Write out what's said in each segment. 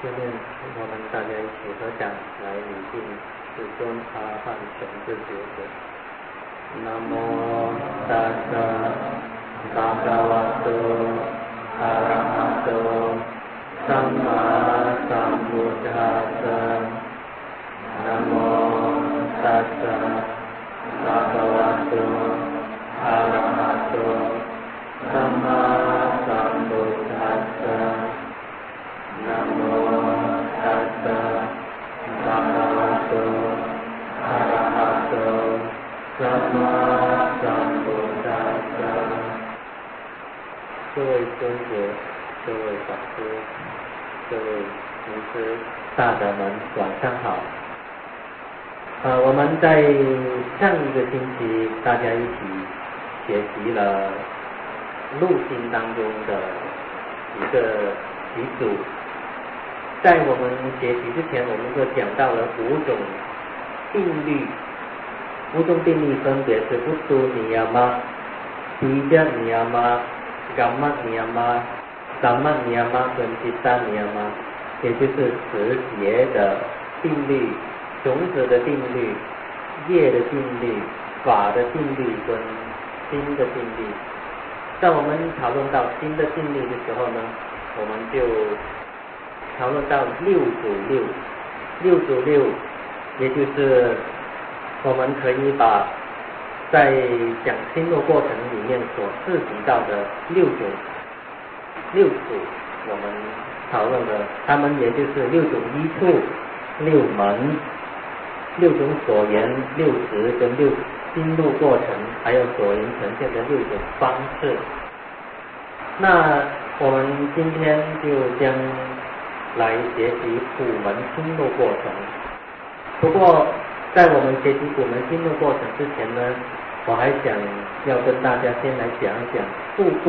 下面我们大家一起合掌来礼敬世尊阿汉全智觉者。南无大萨巴嘎瓦多阿拉哈多萨玛萨姆达萨。南无大萨巴嘎瓦多阿拉哈多萨玛萨姆达萨。南无大萨巴嘎瓦多阿拉哈多萨玛萨姆达萨。各位尊者，各位法师，各位尼师大德们，晚上好。我们在上一个星期大家一起学习了入经当中的一个题组。在我们学习之前，我们就讲到了5种定律。5种定律分别是不苏尼亚玛、毗迦尼亚玛、伽玛尼亚玛、萨玛尼亚玛跟毗萨尼亚玛，也就是持节的定律、种子的定律、业的定律、法的定律跟心的定律。在我们讨论到心的定律的时候呢，我们就讨论到6组6，也就是我们可以把在讲心路过程里面所涉及到的6组，我们讨论的，他们也就是6种依处、6门、6种所言、6识跟6心路过程，还有所言呈现的6种方式。那我们今天就将来学习普门心路过程。不过在我们学习普门心路过程之前呢，我还想要跟大家先来讲一讲速度。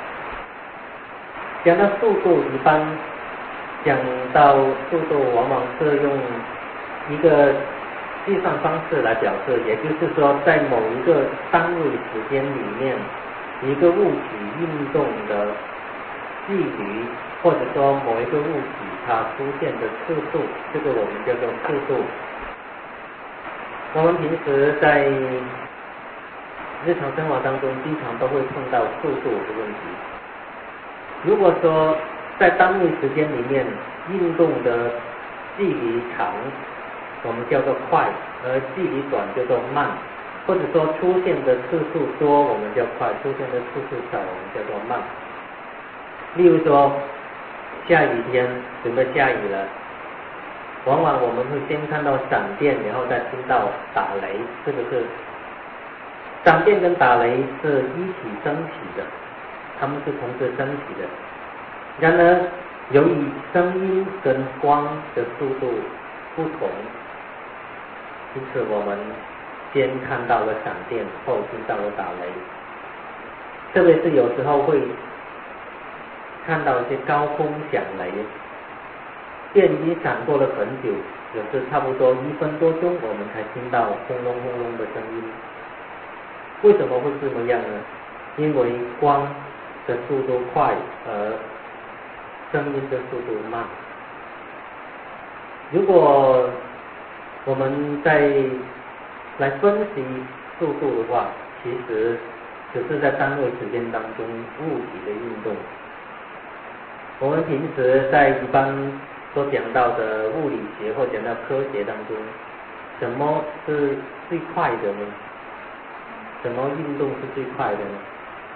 讲到速度，一般讲到速度往往是用一个计算方式来表示，也就是说在某一个单位时间里面，一个物体运动的距离，或者说某一个物体它出现的次数，这个我们叫做速度。我们平时在日常生活当中经常都会碰到速度的问题。如果说在单位时间里面运动的距离长，我们叫做快，而距离短叫做慢，或者说出现的次数多我们叫快，出现的次数少我们叫做慢。例如说下雨天准备下雨了，往往我们会先看到闪电，然后再听到打雷，是不是？闪电跟打雷是一起升起的，它们是同时升起的。然而由于声音跟光的速度不同，因此我们先看到了闪电，后听到了打雷。特别是有时候会看到一些高空响雷，电已经闪过了很久，有时差不多1分多钟我们才听到轰隆轰隆的声音。为什么会这么样呢？因为光的速度快，而声音的速度慢。如果我们在来分析速度的话，其实只是在单位时间当中物体的运动。我们平时在一般所讲到的物理学或讲到科学当中，什么是最快的呢？什么运动是最快的呢？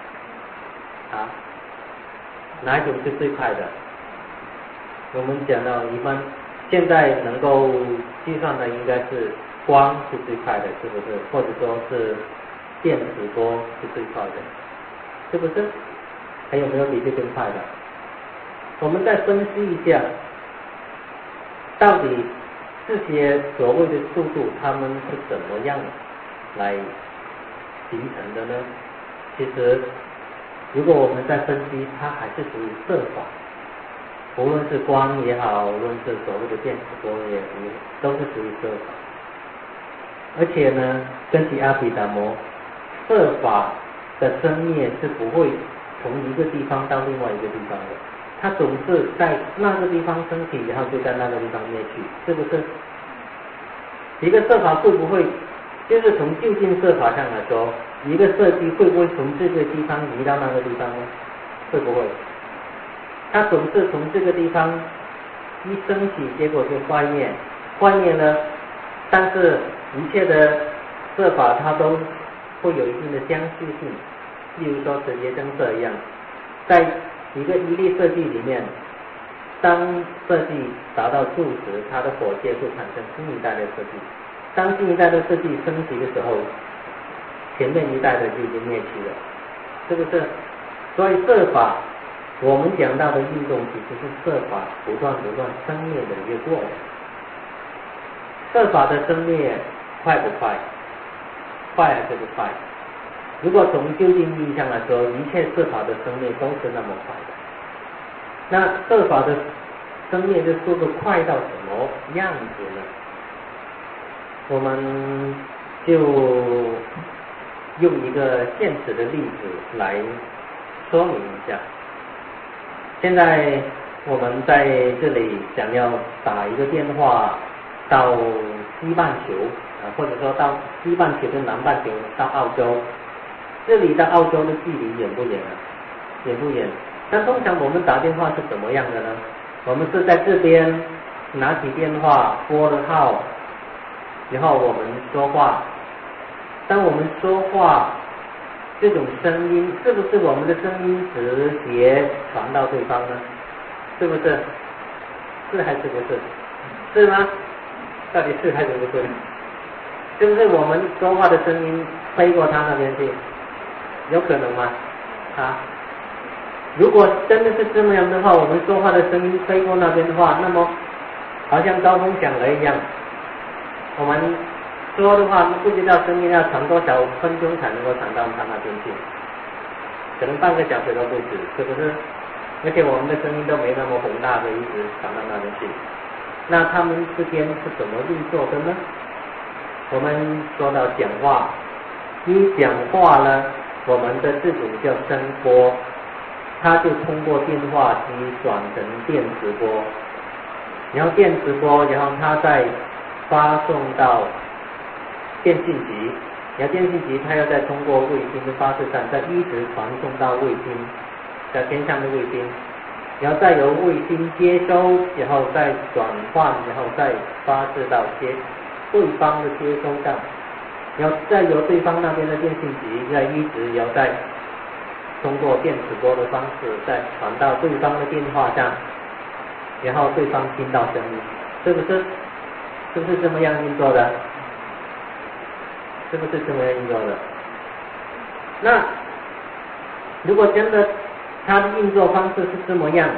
哪一种是最快的？我们讲到一般现在能够计算的应该是光是最快的，是不是？或者说是电磁波是最快的，是不是？还有没有比这更快的？我们再分析一下，到底这些所谓的速度，它们是怎么样来形成的呢？其实如果我们再分析，它还是属于色法，无论是光也好，无论是所谓的电磁波也好，都是属于色法。而且呢，根据阿毗达摩，色法的生灭是不会从一个地方到另外一个地方的， 它总是在那个地方升起，然后就在那个地方灭去，是不是？一个设法会不会，就是从就近设法上来说，一个设计会不会从这个地方移到那个地方呢？会不会？它总是从这个地方一升起，结果就坏灭，坏灭呢？但是一切的设法它都会有一定的相似性，例如说直接增色一样，在一粒设计里面，当设计达到住时，它的火箭会产生新一代的设计。当新一代的设计升级的时候，前面一代的就已经灭去了，是不是？所以设法，我们讲到的运动其实是设法不断生灭的一个过程。设法的生灭快不快？快还是不快？如果从究竟意义上来说，一切设法的生灭都是那么快的。那设法的生灭的速度快到什么样子呢？我们就用一个现实的例子来说明一下。现在我们在这里想要打一个电话到西半球或者说到西半球跟南半球，到澳洲，这里到澳洲的距离远不远啊？远不远？那通常我们打电话是怎么样的呢？我们是在这边拿起电话拨了号，然后我们说话。当我们说话，这种声音是不是我们的声音直接传到对方呢？是不是？是还是不是？是吗？到底是还是不是？是不是我们说话的声音飞过他那边去？有可能吗？如果真的是这么样的话，我们说话的声音飞过那边的话，那么好像高空响雷一样，我们说的话不知道声音要传多少分钟才能够传到他那边去，可能半个小时都不止，是不是？而且我们的声音都没那么宏大的一直传到那边去。那他们之间是怎么运作的呢？我们说到讲话，一讲话呢，我们的这种叫声波，它就通过电话机转成电磁波，然后电磁波，然后它再发送到电信局，然后电信局它要再通过卫星的发射站，再一直传送到卫星，在天上的卫星，然后再由卫星接收，然后再转换，然后再发射到对方的接收站，然后再由对方那边的电信局再一直然后再通过电磁波的方式再传到对方的电话上，然后对方听到声音，是不是？是不是这么样运作的？是不是这么样运作的？那如果真的它的运作方式是这么样，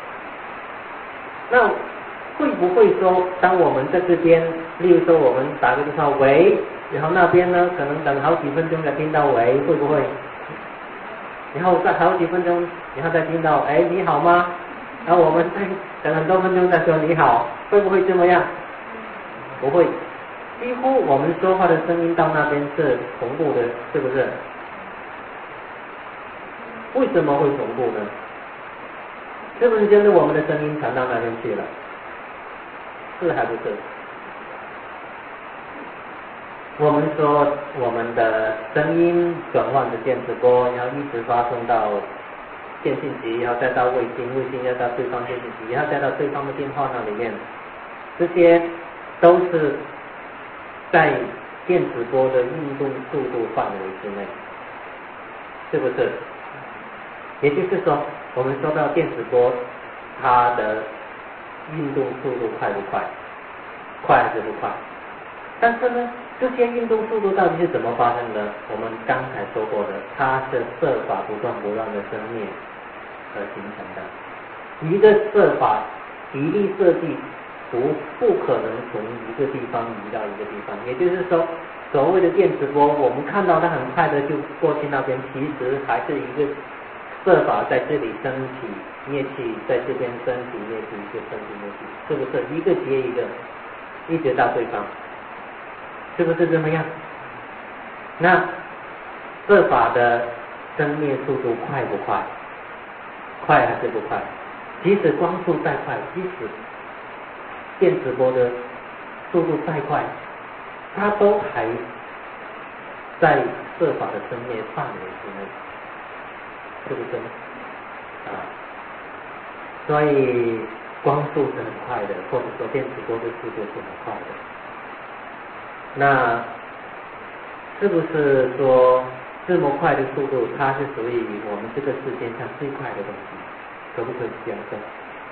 那会不会说，当我们在这边，例如说我们打个电话喂，然后那边呢可能等好几分钟才听到喂，会不会？然后再好几分钟，然后再听到哎你好吗？然后我们再等很多分钟再说你好，会不会这么样？不会，几乎我们说话的声音到那边是同步的，是不是？为什么会同步呢？是不是真的我们的声音传到那边去了？是还不是？我们说我们的声音转换成电磁波，然后一直发送到电信局，然后再到卫星，卫星要到对方电信局，然后再到对方的电话那里面，这些都是在电磁波的运动速度范围之内，是不是？也就是说，我们说到电磁波，它的运动速度快不快？快还是不快？但是呢，这些运动速度到底是怎么发生的？我们刚才说过的，它是设法不断的生灭而形成的。一个设法一粒设计不可能从一个地方移到一个地方，也就是说，所谓的电磁波，我们看到它很快的就过去那边，其实还是一个设法在这里升起灭去，在这边升起灭去，一个升起灭去，是不是一个接一个，一直到对方，是不是这么样？那设法的生灭速度快不快？快还是不快？ 即使光速再快，即使电磁波的速度再快，它都还在色法的生灭范围之内，是不是？所以光速是很快的，或者说电磁波的速度是很快的。那是不是说这么快的速度，它是属于我们这个世界上最快的东西？可不可以这样说？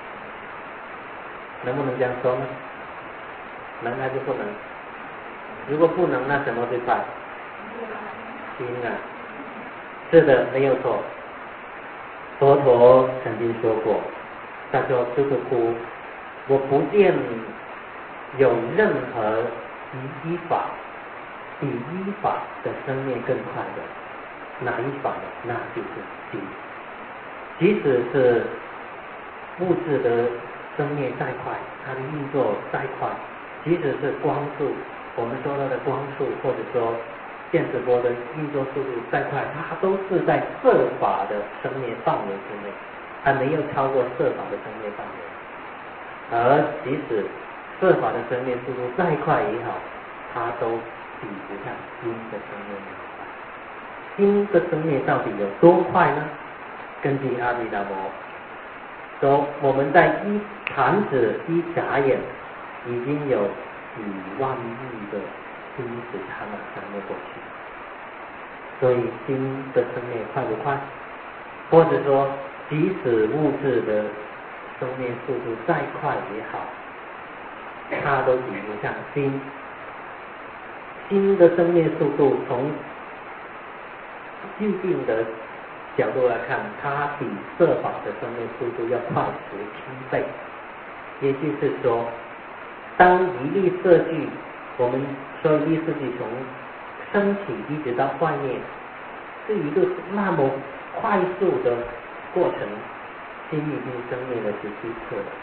能不能这样说呢？能还是不能？如果不能，那什么最快？心啊！是的，没有错。佛陀曾经说过，他说这个苦，我不见有任何依法比依法的生灭更快的，哪一法呢？那就是心。即使是物质的生灭再快，它的运作再快，即使是光速，我们说到的光速，或者说电磁波的运作速度再快，它都是在色法的生灭范围之内，还没有超过色法的生灭范围。而即使色法的生灭速度再快也好，它都比不上心的生灭那么快。心的生灭到底有多快呢？根据阿毗达摩说，我们在一弹指一眨眼，已经有几万亿的心时刹那生灭过去。所以心的生灭快不快？或者说，即使物质的生灭速度再快也好，它都比不上心。心的生灭速度从究竟的角度来看，它比色法的生灭速度要快17倍。也就是说，当一粒色聚，我们说一粒色聚从升起一直到幻灭，是一个那么快速的过程，心已经生灭了17次了。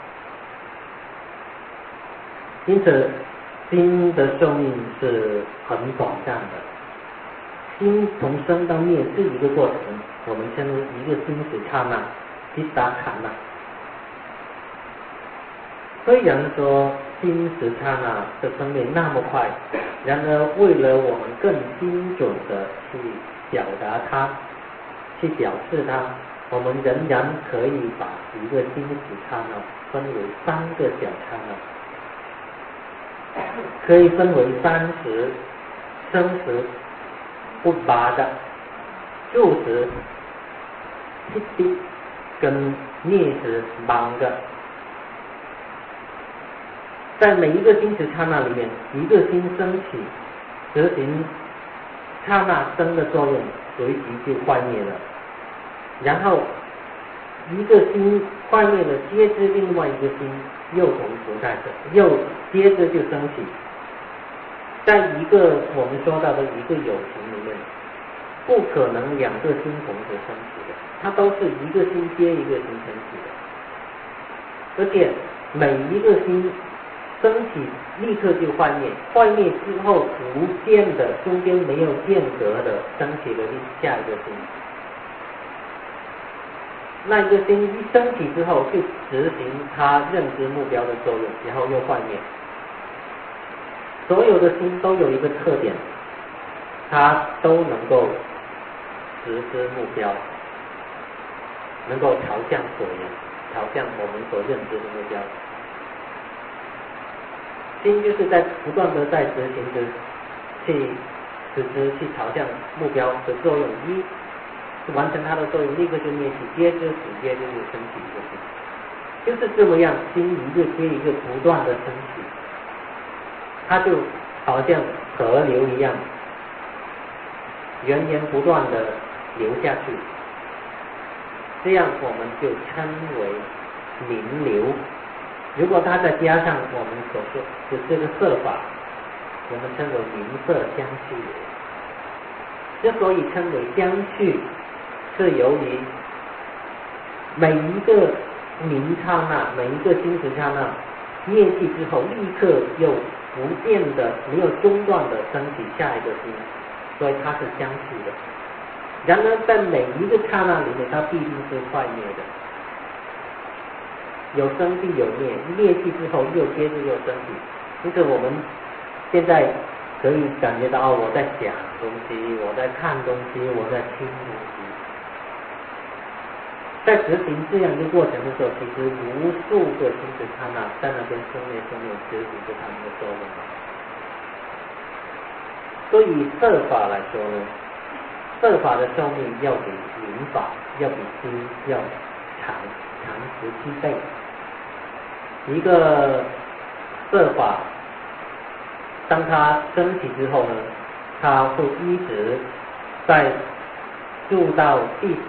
因此，心的寿命是很短暂的。心从生到灭这一个过程，我们称为一个心时刹那，一达刹那。虽然说心时刹那的生灭那么快，然而为了我们更精准的去表达它，去表示它，我们仍然可以把一个心时刹那分为3个小刹那，可以分为3时、生时、不拔的、住时、辟地跟灭时忙的。在每一个心时刹那里面，一个心升起，执行刹那生的作用，随即就坏灭了。然后一个心坏灭了，接着另外一个心又同时在这，又接着就升起。在一个我们说到的一个有情里面，不可能2个心同时升起的，它都是一个心接一个心升起的。而且每一个心升起立刻就坏灭，坏灭之后逐渐的中间没有间隔的升起了下一个心。那一个心一升起之后，就执行它认知目标的作用，然后又坏灭。所有的心都有一个特点，它都能够实施目标，能够朝向所缘，朝向我们所认知的目标。心就是在不断的在执行着去实施去朝向目标的作用，一完成它的作用，立刻就灭起，接着紧接着就升起一个心，就是这么样，心一个接一个不断的升起，它就好像河流一样，源源不断的流下去，这样我们就称为明流。如果它再加上我们所说的这个色法，我们称为明色相续。之所以称为相续，是由于每一个明刹那，每一个心时刹那灭去之后，立刻又不变的没有中断的升起下一个心，所以它是相续的。然而在每一个刹那里面，它必定是坏灭的。 有生必有灭，灭去之后又接着又升起。因此我们现在可以感觉到我在想东西，我在看东西，我在听东西。在执行这样一个过程的时候，其实无数个心识刹那在那边生灭执行着他们的寿命。所以色法来说呢，色法的寿命要比明法，要比心要长17倍。一个色法，当它升起之后呢，它会一直在住到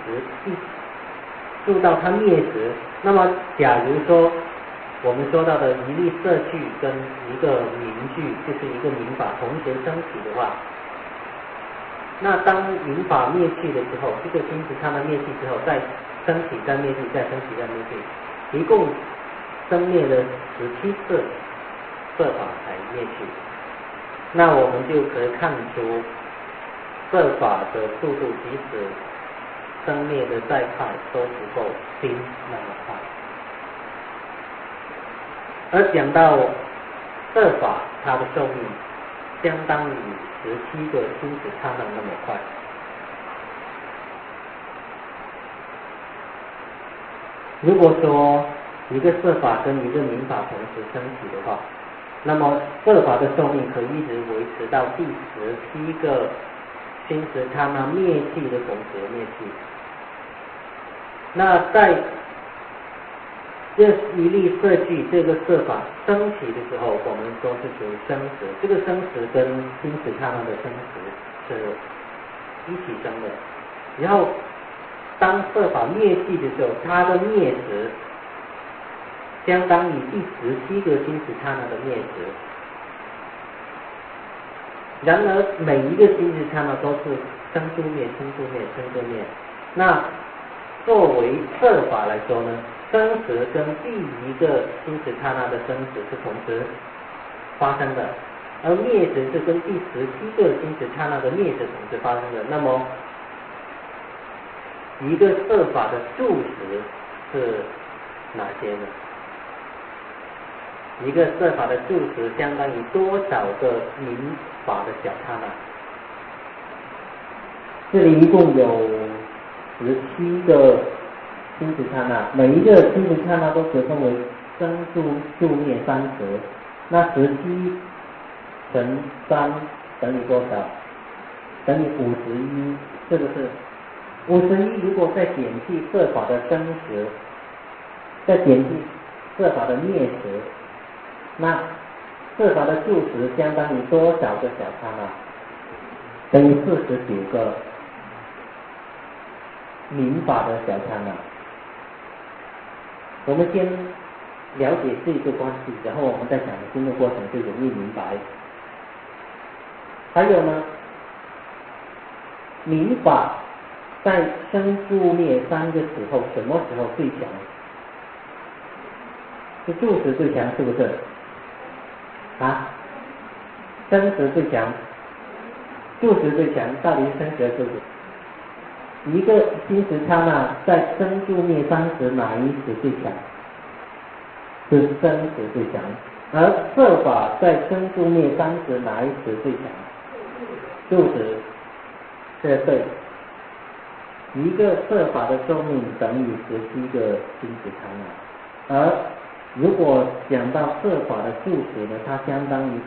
住到它灭时。那么假如说我们说到的一粒色聚跟一个明聚，就是一个明法同时升起的话，那当明法灭去的时候，这个心识刹那灭去之后，再升起再灭去，再升起再灭去，一共生灭了17次色法才灭去。那我们就可以看出色法的速度，即使生灭的再快都不够心那么快。而讲到色法，它的寿命相当于17个心识刹那那么快。如果说一个色法跟一个明法同时升起的话，那么色法的寿命可以一直维持到第17个心识刹那灭去的同时灭去。那在这一粒色聚这个色法升起的时候，我们说是属于生识，这个生识跟心识刹那的生识是一起生的。然后当色法灭去的时候，它的灭时相当于第17个心识刹那的灭时。然而每一个心识刹那都是生住灭，生住灭，生住灭。那作为色法来说呢，生识跟第一个心识刹那的生识是同时发生的，而灭识是跟第17个心识刹那的灭识同时发生的。那么一个色法的住时是哪些呢？一个色法的住时相当于多少个明法的小刹那？这里一共有17个心识刹那，每一个心识刹那都可分为生住灭三识。那17乘3等于多少？等于51，是不是？51如果再减去色法的生识，再减去色法的灭识，那色法的住时相当于多少个小刹那？等于49个明法的小刹那。我们先了解这个关系，然后我们再讲经的过程就容易明白。还有呢，明法在生住灭三个时候，什么时候最强？是住时最强，是不是？生时最强，住时最强，到底是生时还是住时？一个心识刹那在生住灭三时哪一时最强？是生时最强。而色法在生住灭三时哪一时最强？住时。这对，一个色法的寿命等于17个心识刹那，而如果讲到色法的住时呢，它相当于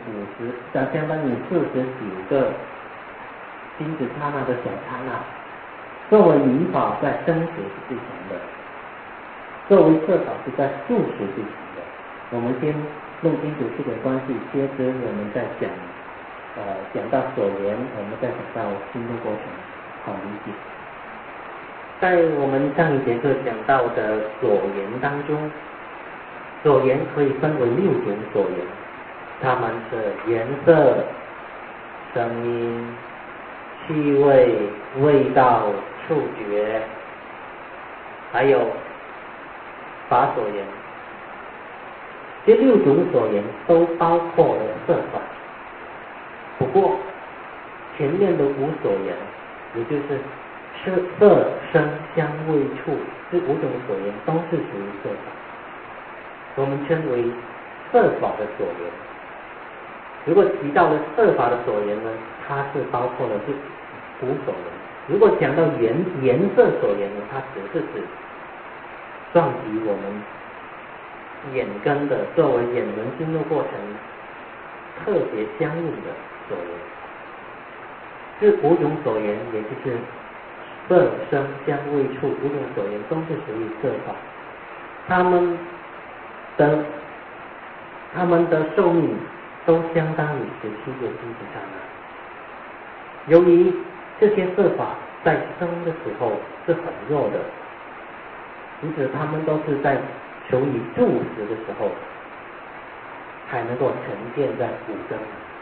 49个心识刹那的小刹那。作为明法在生时是最强的，作为色法是在住时最强的。我们先弄清楚这个关系，接着我们再讲到所缘，我们再讲到心的过程，好理解。在我们上一节课讲到的所缘当中，所缘可以分为6种所缘，它们是颜色、声音、气味、味道、触觉，还有法所缘。这6种所缘都包括了色法。不过前面的5所缘，也就是色声香味触，这5种所缘都是属于色法。 我们称为色法的所缘。如果提到了色法的所缘呢，它是包括了是无所缘。如果讲到颜色所缘呢，它只是指撞击我们眼根的作为眼轮经络过程特别相应的所缘。这五种所缘，也就是色声香味触五种所缘，都是属于色法。他们的寿命都相当于17个星期刹那。由于这些色法在生的时候是很弱的，因此他们都是在求于住时的时候才能够呈现在五根。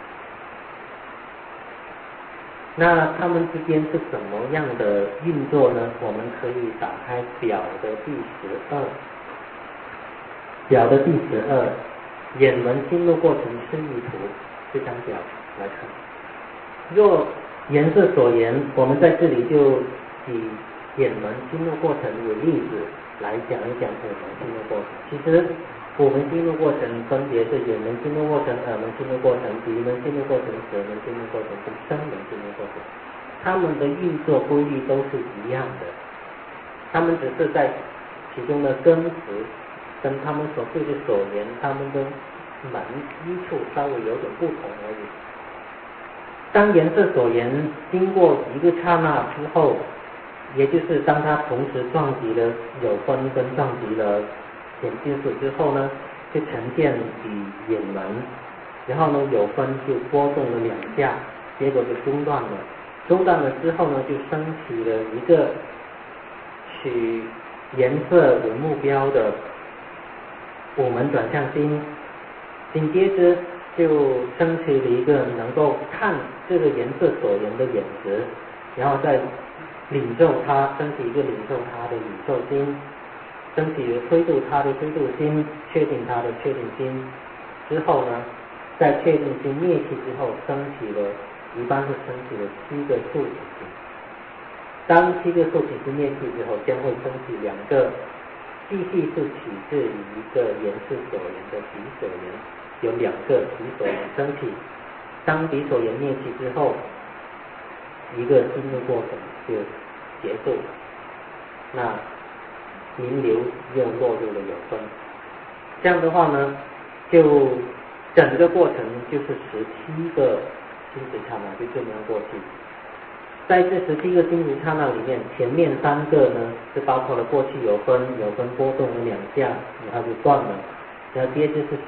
那他们之间是怎么样的运作呢？我们可以打开表的第12，表的第12，眼轮经络过程示意图这张表来看。若颜色所言，我们在这里就以眼轮经络过程为例子来讲一讲五门经络过程。其实五门经络过程分别是眼门经络过程、耳门经络过程、鼻门经络过程、舌门经络过程跟声门经络过程，它们的运作规律都是一样的，它们只是在其中的根词跟他们所对的所言，他们的门依处稍微有点不同而已。当颜色所言经过一个刹那之后，也就是当它同时撞击了有分跟撞击了眼睛水之后呢，就呈现于眼门，然后呢有分就波动了2下，结果就中断了。中断了之后呢，就升起了一个取颜色为目标的五门转向心，紧接着就升起了一个能够看这个颜色所言的眼识，然后再领受它，升起一个领受它的领受心，升起了推度它的推度心，确定它的确定心之后呢，在确定心灭去之后，升起了一般是升起了7个触起心。当7个触起心灭去之后，将会升起2个继续是取自于一个颜色所言的鼻所言，有2个鼻所言升起。当鼻所言灭去之后，一个经络过程就结束，那名流又落入了有分。这样的话呢，就整个过程就是17个心识刹那就这么样过去。在这17个心识刹那里面，前面3个呢是包括了过去有分波动了2下，然后就断了。然后接着是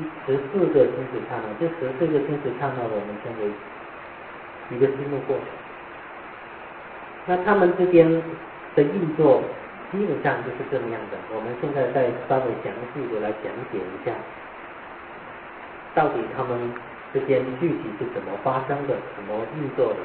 14个心识刹那，这14个心识刹那我们称为一个经络过程。那他们之间的运作基本上就是这么样的。我们现在再稍微详细的来讲解一下，到底他们之间具体是怎么发生的，怎么运作的。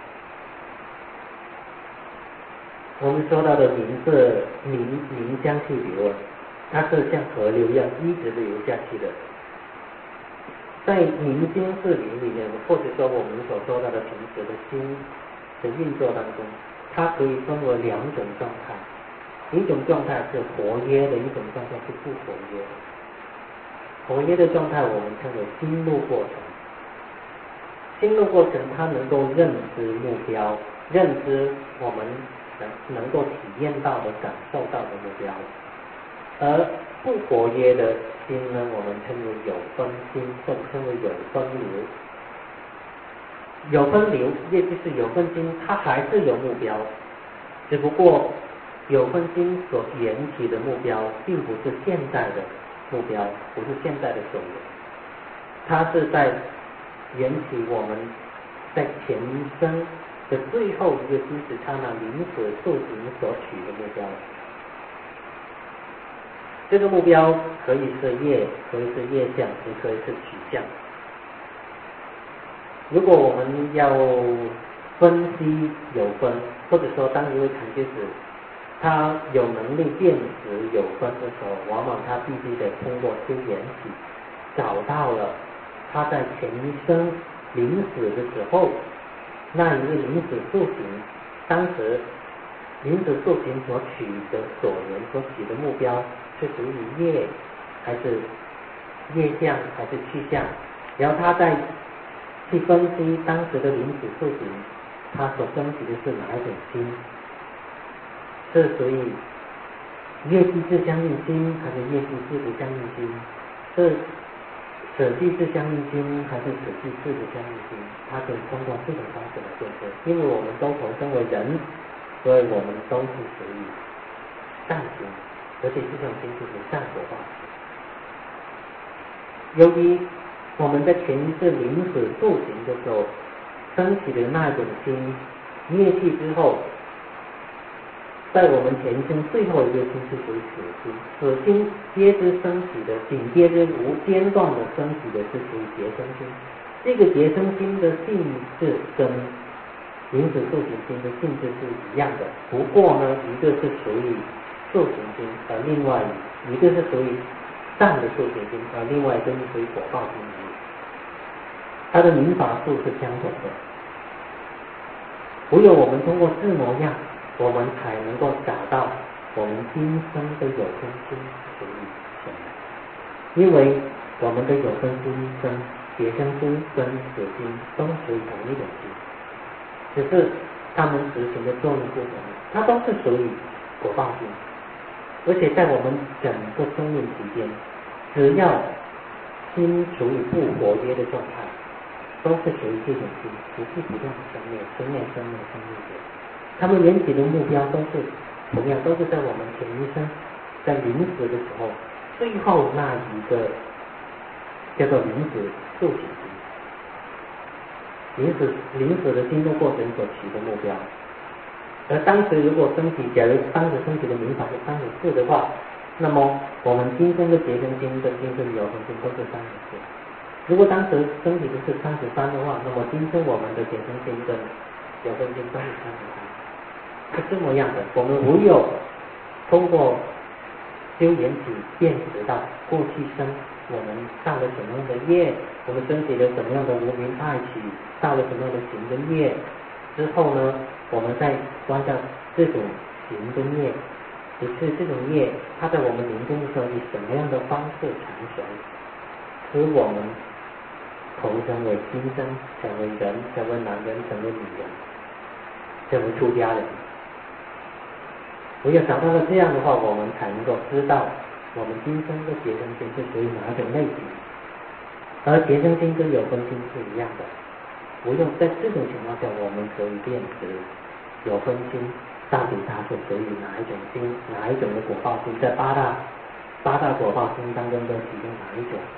我们说到的明香气流，它是像河流一样一直流下去的。在明心是灵里面，或者说我们所说到的平时的心的运作当中，它可以分为2种状态，一种状态是活跃的，一种状态是不活跃的。活跃的状态我们称为心路过程。心路过程它能够认知目标，认知我们能够体验到的、感受到的目标。而不活跃的心呢，我们称为有分心，或者称为有分流。有分流，也就是有分心，它还是有目标，只不过有分心所缘起的目标，并不是现在的目标，不是现在的所缘，它是在缘起我们在前生的最后一个心识刹那临时速行所取的目标。这个目标可以是业，可以是业相，也可以是取向。如果我们要分析有分，或者说当一位禅师他有能力辨识有分的时候，往往他必须得通过修缘起，找到了他在前一生临死的时候那一个临死速行，当时临死速行所取的所缘所取的目标是属于业还是业相还是去相，然后他再去分析当时的临死处境，他所升起的是哪一种心，是属于业即自相应心还是业即自不相应心，是舍即自相应心还是舍即自不相应心，他可以通过这种方式来辨识。因为我们都投生为人，所以我们都是属于善心，而且这种心就是善果报。由于我们在前一世临死受刑的时候升起的那种心灭去之后，在我们前生最后一个心是属于死心，死心接之升起的，紧接着无间断的升起的是属于结生心。这个结生心的性质跟临死受刑心的性质是一样的，不过呢，一个是属于受刑心，而另外一个是属于善的受刑心，而另外一个是属于果报心而已。它的民法术是相同的。唯有我们通过自模样，我们才能够找到我们今生的有分心属于什么。因为我们的有分心跟结生心跟死心都属于同一种心，只是他们执行的作用不同，它都是属于果报心。而且在我们整个生命期间，只要心处于不活跃的状态，都是属于这种心，不断的生灭，生灭。他们缘起的目标都是同样，都是在我们前一生在临死的时候，最后那一个叫做临死受刑心，临死的经过过程所取的目标。而当时如果升起，假如当时升起的民法是34的话，那么我们今生的结生心跟今生有分心都是34。如果当时升起的是33的话，那么今生我们的结生心跟有分心都是33，是这么样的。我们唯有通过修缘起辨识到过去生我们造了什么样的业，我们升起了什么样的无明爱取，造了什么样的行跟业之后呢，我们再观照这种行跟业，只是这种业它在我们临终的时候以什么样的方式成熟，使我们投生为今生，成为人，成为男人，成为女人，成为出家人。唯有找到了这样的话，我们才能够知道我们今生的结生心是属于哪种类型，而结生心跟有分心是一样的。唯有在这种情况下，我们可以辨识有分心到底它是属于哪一种心，哪一种的果报心，在八大果报心当中的其中哪一种。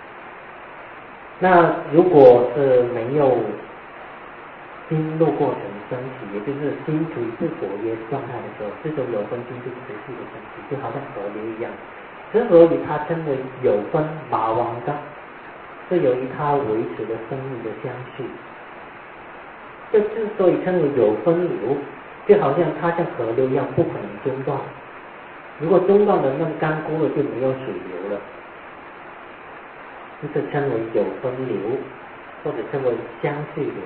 那如果是没有心路过程升起，也就是心处于不活跃状态的时候，这种有分心就持续的升起，就好像河流一样。之所以它称为有分马王纲，是由于它维持了生命的相续。这之所以称为有分流，就好像它像河流一样，不可能中断。如果中断了，那么干枯了就没有水流了，这称为有分流，或者称为相续流。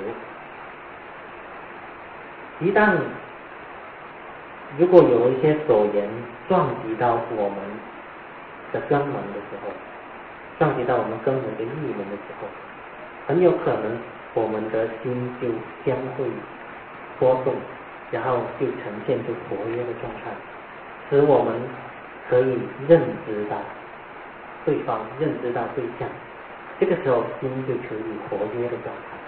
一旦如果有一些所言撞击到我们的根门的时候，撞击到我们根门的意门的时候，很有可能我们的心就将会波动，然后就呈现出活跃的状态，使我们可以认知到对方，认知到对象，这个时候心就处于活跃的状态。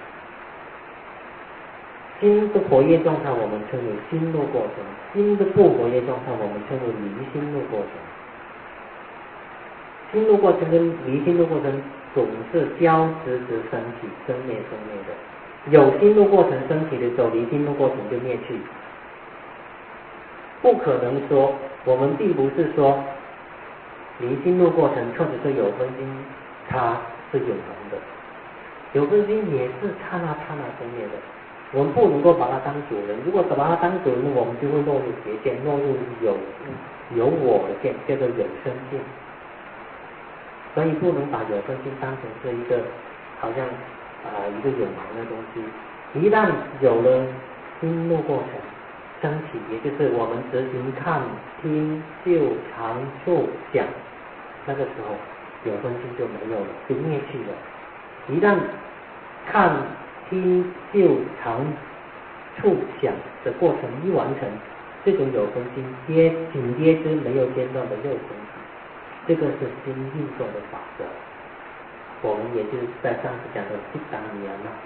心的活跃状态我们称为心路过程，心的不活跃状态我们称为离心路过程。心路过程跟离心路过程总是交织着升起，生灭的。有心路过程升起的时候，离心路过程就灭去。不可能说，我们并不是说离心路过程或者是有分心它是永恒的，有分心也是刹那生灭的。我们不能够把它当主人，如果把它当主人，我们就会落入邪见，落入有我的见，叫做有生见。所以不能把有分心当成是一个好像一个永恒的东西。一旦有了心路过程升起，也就是我们执行看、听、嗅、尝、触、想， 那个时候有分心就没有了，就灭去了。一旦看、听、嗅、尝、触、想的过程一完成，这种有分心紧接之没有间断的又升起，这个是心运作的法则。我们也就是在上次讲的七档语言了。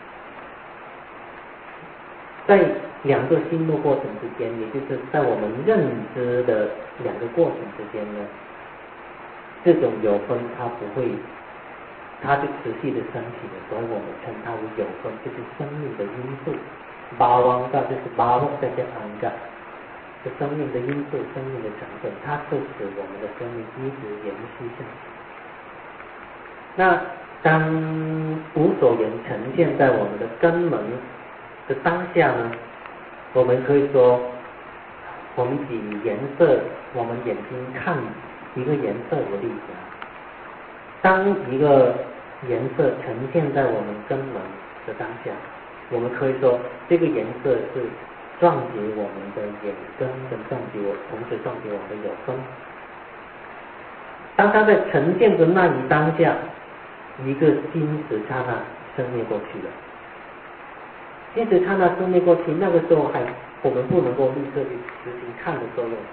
在两个心路过程之间，也就是在我们认知的两个过程之间呢，这种有分它不会，它就持续的升起的，所以我们称它为有分，就是生命的因素。巴王嘎就是巴王再加安嘎，是生命的因素、生命的成分，它促使我们的生命一直延续下去。那当无所缘呈现在我们的根门的当下呢，我们可以说，我们以颜色，我们眼睛看一个颜色为例子，当一个颜色呈现在我们根门的当下，我们可以说这个颜色是撞击我们的眼根，跟同时撞击我们的有分。当它在呈现的那一当下，一个心识刹那生灭过去了。心识刹那生灭过去，那个时候我们不能够立刻去执行看的作用。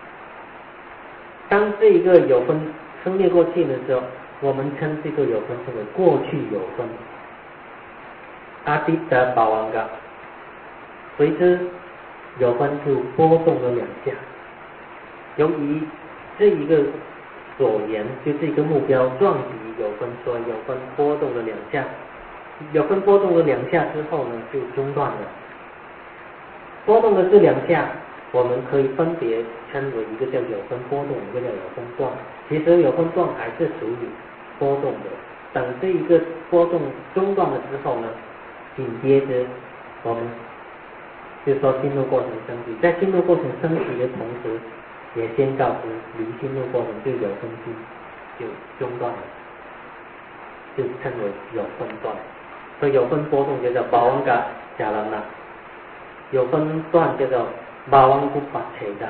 当这一个有分生灭过去的时候，我们称这个有分称为过去有分。阿迪达巴王嘎，随之有分就波动了两下。由于这一个所言就这个目标撞击有分，所以有分波动了两下。有分波动了两下之后呢，就中断了。波动的这两下，我们可以分别称为一个叫有分波动，一个叫有分断。其实有分断还是属于波动的。等这一个波动中断了之后呢，紧接着我们就说心路过程升起，在心路过程升起的同时，也先告知离心路过程就有分心就中断了，就称为有分断。所以有分波动就叫巴王嘎加兰那，有分断叫做巴王古巴切达。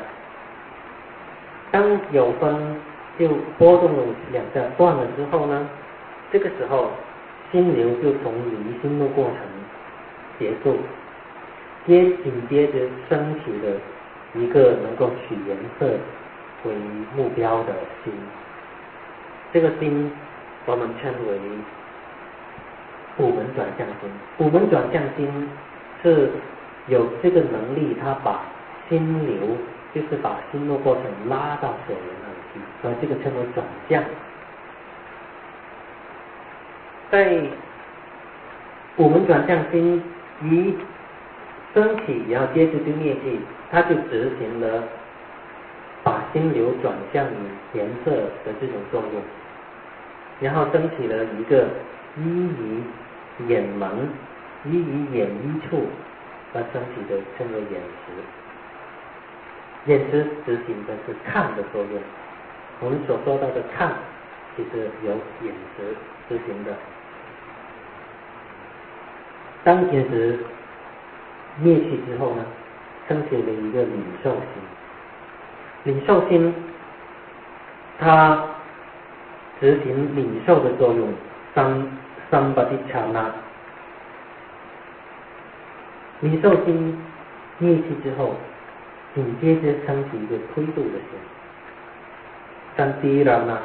当有分就波动了两下断了之后呢，这个时候心流就从离心路过程结束，紧接着升起了一个能够取颜色为目标的心。这个心我们称为五门转向心。五门转向心是有这个能力，它把心流就是把心路过程拉到所缘那里去，所以这个称为转向。在五门转向心一升起，然后接着就灭去，它就执行了把心流转向颜色的这种作用，然后升起了一个依于眼门、依于眼依处而升起的称为眼识。眼识执行的是看的作用，我们所说到的看其实由眼识执行的。当眼识灭去之后呢，升起了一个领受心。领受心它执行领受的作用，三巴蒂刹那。领受心灭去之后，紧接着升起一个推度的心，三蒂拉那。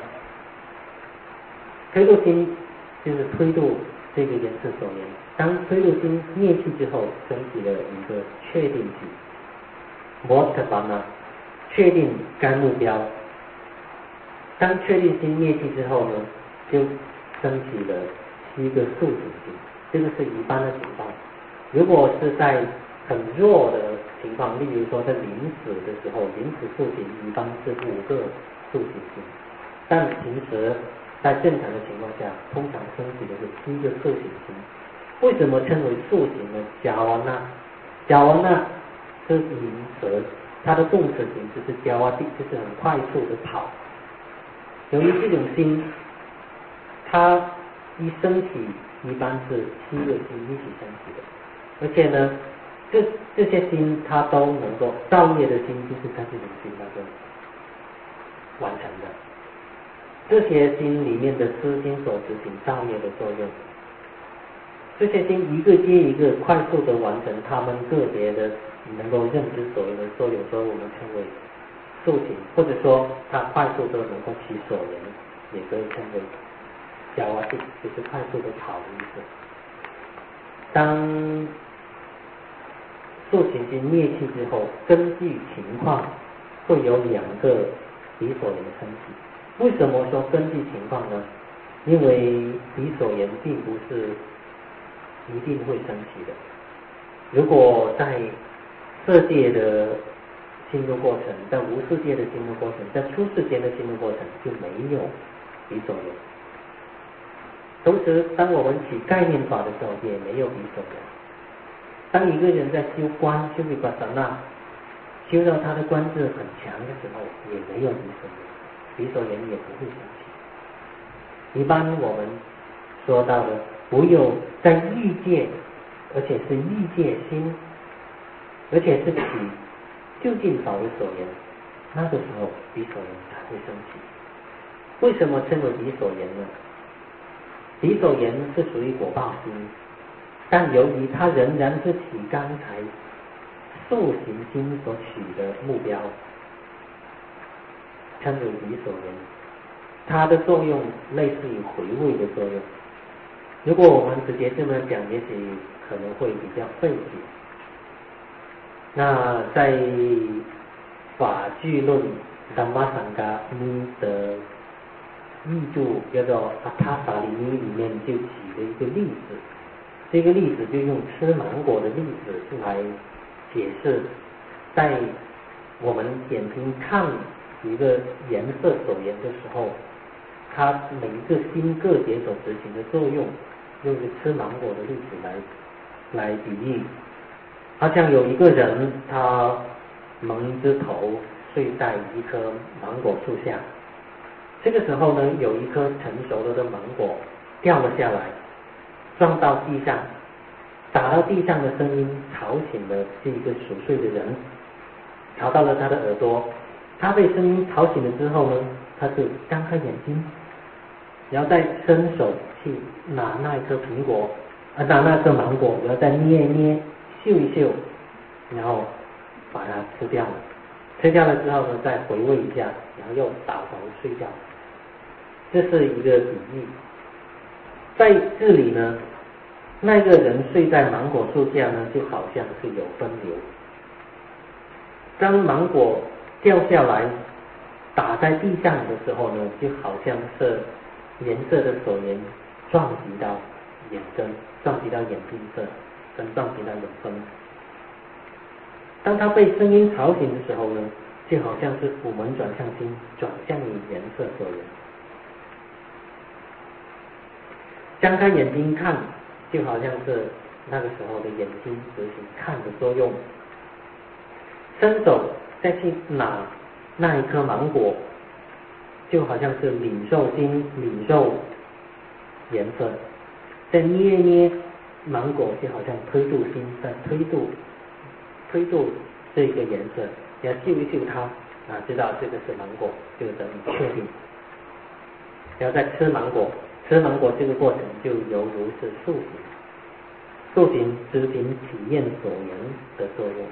推度心就是推度这个颜色所言。当推度心灭去之后，升起了一个确定心，摩特巴那，确定该目标。当确定心灭去之后呢，就升起了7个速行心。这个是一般的情况。如果是在很弱的情况，例如说在临死的时候，临死速行一般是5个速行心，但平时在正常的情况下，通常升起的是7个速行心。为什么称为速行呢？加瓦那，加瓦那是名词，它的动词形式是加瓦地，就是很快速的跑。由于这种心，它一升起，一般是7个心一起升起的，而且呢，这些心它都能够造业的心，就是在这种心当中完成的。 这些心里面的思心所执行造业的作用。这些心一个接一个快速的完成他们个别的能够认知所有的所有时候我们称为速行，或者说它快速的能够起所缘，也可以称为消化性，就是快速的跑的意思。当速行心灭去之后，根据情况会有两个彼所缘升起。为什么说根据情况呢？因为彼所缘并不是一定会升起的。如果在色界的进入过程，在无世界的进入过程，在出世间的进入过程就没有彼所缘。同时当我们起概念法的时候也没有彼所缘。当一个人在修观修维巴萨那修到他的观智很强的时候，也没有彼所缘，彼所缘也不会升起。一般我们说到的唯有在欲界，而且是欲界心，而且是起究竟法为所缘，那个时候彼所缘才会升起。为什么称为彼所缘呢？彼所缘是属于果报心，但由于它仍然是起刚才速行心所取的目标，称为彼所缘。它的作用类似于回味的作用。如果我们直接这么讲，也许可能会比较费解。那在法句论达玛桑嘎尼的译注叫做阿塔萨里尼里面就举了一个例子，这个例子就用吃芒果的例子来解释，在我们眼睛看一个颜色所缘的时候，它每一个心个别所执行的作用，用一个吃芒果的例子来比喻。好像有一个人，他蒙一只头睡在一棵芒果树下，这个时候呢，有一颗成熟了的芒果掉了下来，撞到地上，打到地上的声音吵醒了这一个熟睡的人，吵到了他的耳朵。他被声音吵醒了之后呢，他就张开眼睛，然后再伸手去拿那一颗苹果，拿那颗芒果，然后再捏一捏，嗅一嗅，然后把它吃掉了。吃掉了之后呢，再回味一下，然后又倒头睡觉。这是一个比喻。在这里呢，那个人睡在芒果树下呢，就好像是有分流。当芒果掉下来打在地上的时候呢，就好像是颜色的所缘撞击到眼根，撞击到眼睛色，跟撞击到眼根。当他被声音吵醒的时候呢，就好像是辅门转向心转向于颜色所缘。张开眼睛看，就好像是那个时候的眼睛执行看的作用。伸手再去拿那一颗芒果，就好像是领受心领受颜色。再捏一捏芒果，就好像推度心在推度这个颜色，要嗅一嗅它知道这个是芒果，就等于确定。然后再吃芒果，吃芒果这个过程就犹如是速行执行体验所缘的作用。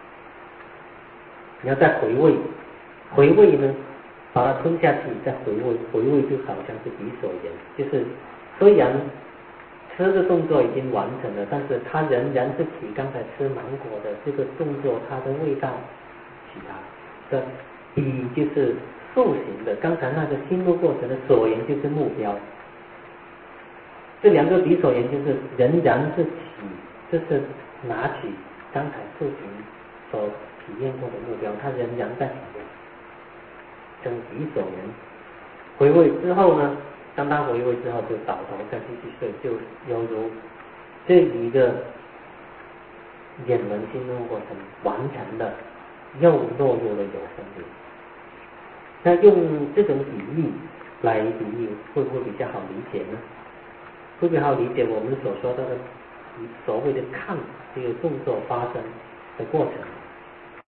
你要再回味呢，把它吞下去，再回味就好像是彼所缘，就是虽然吃的动作已经完成了，但是它仍然是起刚才吃芒果的这个动作，它的味道起它的彼就是速行的，刚才那个心路过程的所缘就是目标。这两个彼所缘就是仍然是起，就是拿取刚才速行所体验过的目标，它仍然在体验，称彼所缘。回味之后呢，当他回味之后就倒头再继续睡，就犹如这一个眼门心路过程完成了，又落入了有分流。那用这种比喻来比喻，会不会比较好理解呢？会不会好理解我们所说到的所谓的看这个动作发生的过程？